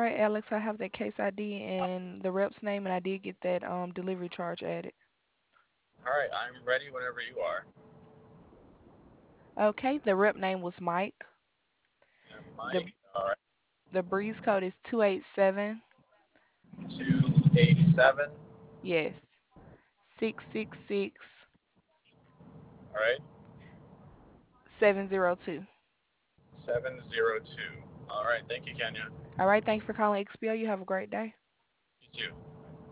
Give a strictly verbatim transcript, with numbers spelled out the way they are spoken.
right, Alex, I have that case I D and the rep's name, and I did get that um delivery charge added. All right, I'm ready whenever you are. Okay, the rep name was Mike. And The Mike, all right, the breeze code is two eight seven. two eight seven. Yes. six six six All right, seven zero two. seven zero two. All right, thank you, Kenya. All right, thank you for calling X P O. You have a great day. You too.